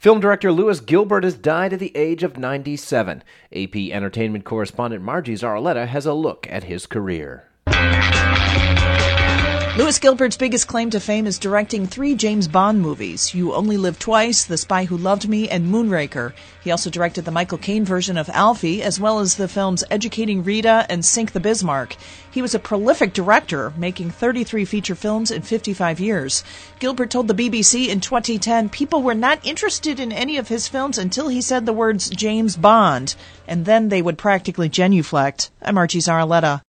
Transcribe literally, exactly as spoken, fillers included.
Film director Louis Gilbert has died at the age of ninety-seven. A P Entertainment correspondent Margie Zarletta has a look at his career. Louis Gilbert's biggest claim to fame is directing three James Bond movies, You Only Live Twice, The Spy Who Loved Me, and Moonraker. He also directed the Michael Caine version of Alfie, as well as the films Educating Rita and Sink the Bismarck. He was a prolific director, making thirty-three feature films in fifty-five years. Gilbert told the B B C in twenty ten people were not interested in any of his films until he said the words James Bond, and then they would practically genuflect. I'm Margie Zarletta.